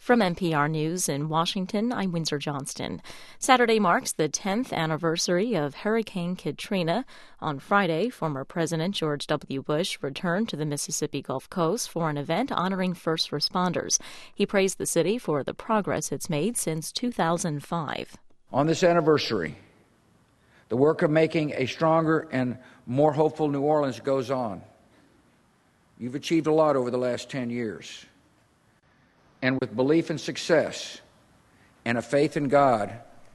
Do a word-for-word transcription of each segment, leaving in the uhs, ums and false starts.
From N P R News in Washington, I'm Windsor Johnston. Saturday marks the tenth anniversary of Hurricane Katrina. On Friday, former President George W. Bush returned to the Mississippi Gulf Coast for an event honoring first responders. He praised the city for the progress it's made since two thousand five. On this anniversary, the work of making a stronger and more hopeful New Orleans goes on. You've achieved a lot over the last ten years. And with belief in success and a faith in God,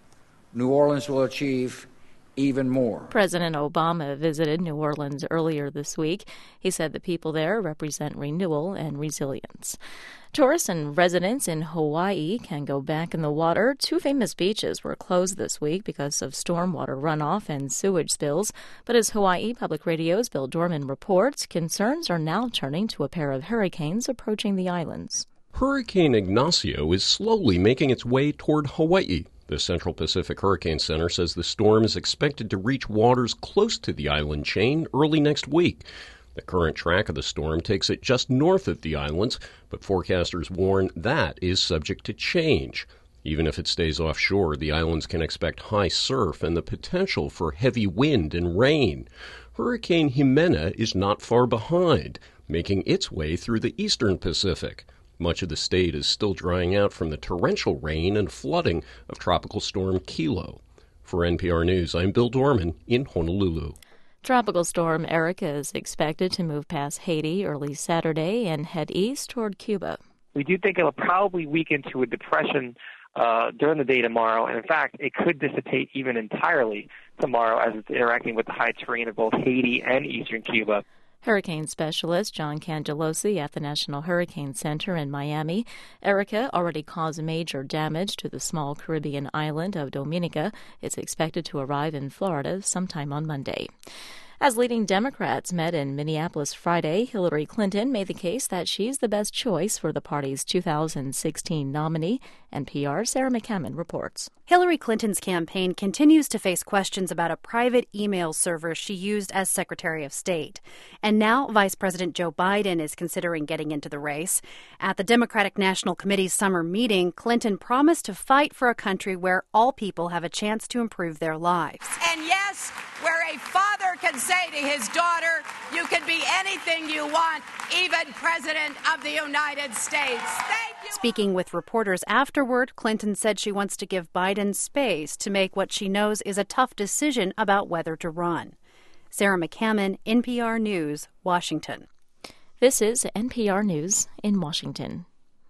New Orleans will achieve even more. President Obama visited New Orleans earlier this week. He said the people there represent renewal and resilience. Tourists and residents in Hawaii can go back in the water. Two famous beaches were closed this week because of stormwater runoff and sewage spills. But as Hawaii Public Radio's Bill Dorman reports, concerns are now turning to a pair of hurricanes approaching the islands. Hurricane Ignacio is slowly making its way toward Hawaii. The Central Pacific Hurricane Center says the storm is expected to reach waters close to the island chain early next week. The current track of the storm takes it just north of the islands, but forecasters warn that is subject to change. Even if it stays offshore, the islands can expect high surf and the potential for heavy wind and rain. Hurricane Jimena is not far behind, making its way through the eastern Pacific. Much of the state is still drying out from the torrential rain and flooding of Tropical Storm Kilo. For N P R News, I'm Bill Dorman in Honolulu. Tropical Storm Erica is expected to move past Haiti early Saturday and head east toward Cuba. We do think it'll probably weaken to a depression uh, during the day tomorrow, and in fact, it could dissipate even entirely tomorrow as it's interacting with the high terrain of both Haiti and eastern Cuba. Hurricane specialist John Cangelosi at the National Hurricane Center in Miami. Erica already caused major damage to the small Caribbean island of Dominica. It's expected to arrive in Florida sometime on Monday. As leading Democrats met in Minneapolis Friday, Hillary Clinton made the case that she's the best choice for the party's two thousand sixteen nominee. N P R's Sarah McCammon reports. Hillary Clinton's campaign continues to face questions about a private email server she used as Secretary of State. And now Vice President Joe Biden is considering getting into the race. At the Democratic National Committee's summer meeting, Clinton promised to fight for a country where all people have a chance to improve their lives. And yes, where a father can say to his daughter, you can be anything you want, even President of the United States. Thank you. Speaking with reporters afterward, Clinton said she wants to give Biden space to make what she knows is a tough decision about whether to run. Sarah McCammon, N P R News, Washington. This is N P R News in Washington.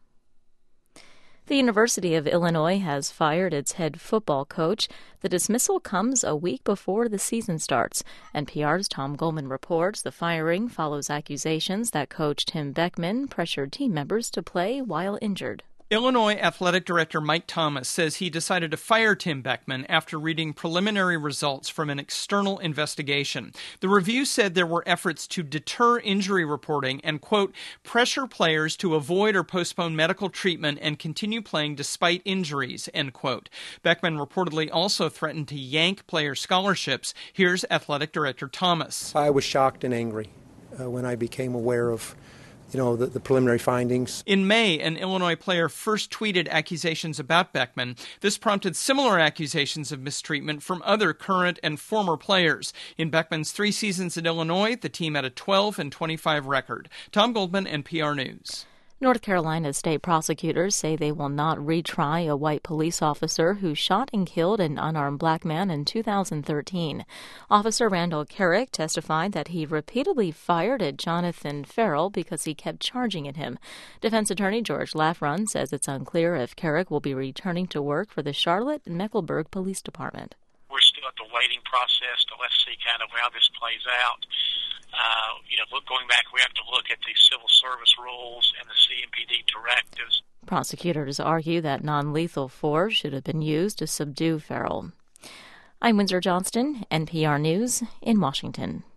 The University of Illinois has fired its head football coach. The dismissal comes a week before the season starts. N P R's Tom Goldman reports the firing follows accusations that coach Tim Beckman pressured team members to play while injured. Illinois Athletic Director Mike Thomas says he decided to fire Tim Beckman after reading preliminary results from an external investigation. The review said there were efforts to deter injury reporting and, quote, pressure players to avoid or postpone medical treatment and continue playing despite injuries, end quote. Beckman reportedly also threatened to yank player scholarships. Here's Athletic Director Thomas. I was shocked and angry uh, when I became aware of you know, the, the preliminary findings. In May, an Illinois player first tweeted accusations about Beckman. This prompted similar accusations of mistreatment from other current and former players. In Beckman's three seasons at Illinois, the team had a twelve and twenty-five record. Tom Goldman, N P R News. North Carolina state prosecutors say they will not retry a white police officer who shot and killed an unarmed black man in two thousand thirteen. Officer Randall Carrick testified that he repeatedly fired at Jonathan Farrell because he kept charging at him. Defense attorney George Lafrun says it's unclear if Carrick will be returning to work for the Charlotte and Mecklenburg Police Department. We're still at the waiting process to let's see kind of how this plays out. Uh, you know, look, going back, we have to look at the civil service rules and the C M P D directives. Prosecutors argue that non-lethal force should have been used to subdue Farrell. I'm Windsor Johnston, N P R News in Washington.